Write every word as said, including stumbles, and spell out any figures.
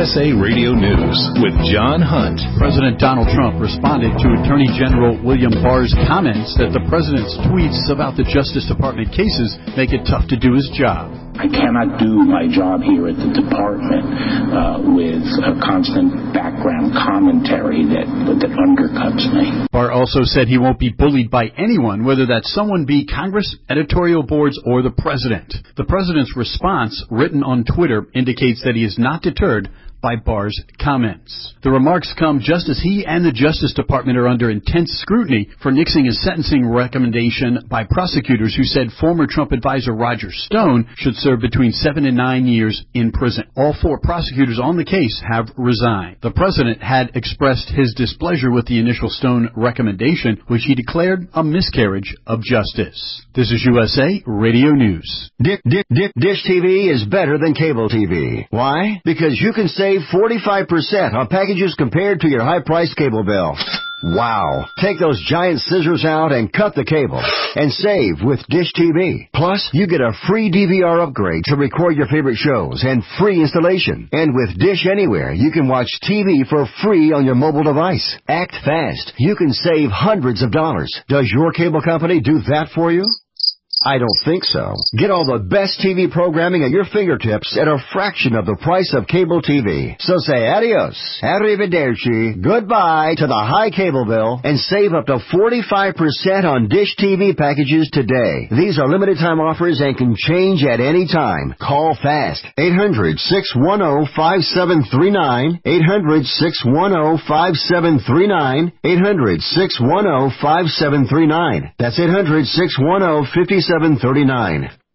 S A Radio News with John Hunt. President Donald Trump responded to Attorney General William Barr's comments that the president's tweets about the Justice Department cases make it tough to do his job. I cannot do my job here at the department uh, with a constant background commentary that, that undercuts me. Barr also said he won't be bullied by anyone, whether that someone be Congress, editorial boards, or the president. The president's response, written on Twitter, indicates that he is not deterred by Barr's comments. The remarks come just as he and the Justice Department are under intense scrutiny for nixing a sentencing recommendation by prosecutors who said former Trump advisor Roger Stone should serve between seven and nine years in prison. All four prosecutors on the case have resigned. The president had expressed his displeasure with the initial Stone recommendation, which he declared a miscarriage of justice. This is U S A Radio News. Dick, Dick, Dick, Dish T V is better than cable T V. Why? Because you can save forty-five percent on packages compared to your high-priced cable bill. Wow. Take those giant scissors out and cut the cable and save with Dish T V. Plus, you get a free D V R upgrade to record your favorite shows and free installation. And with Dish Anywhere, you can watch T V for free on your mobile device. Act fast. You can save hundreds of dollars. Does your cable company do that for you? I don't think so. Get all the best T V programming at your fingertips at a fraction of the price of cable T V. So say adios, arrivederci, goodbye to the high cable bill and save up to forty-five percent on Dish T V packages today. These are limited time offers and can change at any time. Call fast. eight hundred, six one zero, five seven three nine. eight hundred, six one zero, five seven three nine. eight hundred, six one zero, five seven three nine. That's eight hundred, six one zero, five seven three nine.